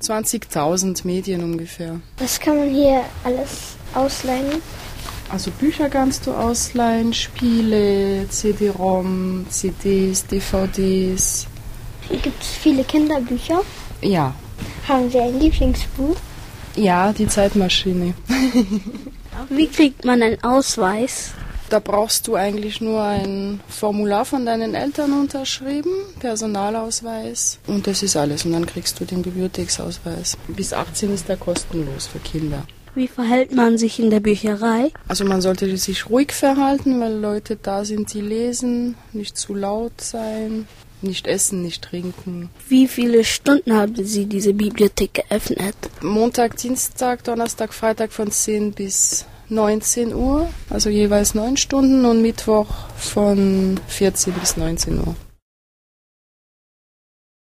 20.000 Medien ungefähr. Was kann man hier alles ausleihen? Also Bücher kannst du ausleihen, Spiele, CD-ROM, CDs, DVDs. Hier gibt es viele Kinderbücher. Ja. Haben Sie ein Lieblingsbuch? Ja, die Zeitmaschine. Wie kriegt man einen Ausweis? Da brauchst du eigentlich nur ein Formular von deinen Eltern unterschrieben, Personalausweis und das ist alles. Und dann kriegst du den Bibliotheksausweis. Bis 18 ist der kostenlos für Kinder. Wie verhält man sich in der Bücherei? Also man sollte sich ruhig verhalten, weil Leute da sind, die lesen, nicht zu laut sein, nicht essen, nicht trinken. Wie viele Stunden haben Sie diese Bibliothek geöffnet? Montag, Dienstag, Donnerstag, Freitag von 10 bis 19 Uhr, also jeweils 9 Stunden und Mittwoch von 14 bis 19 Uhr.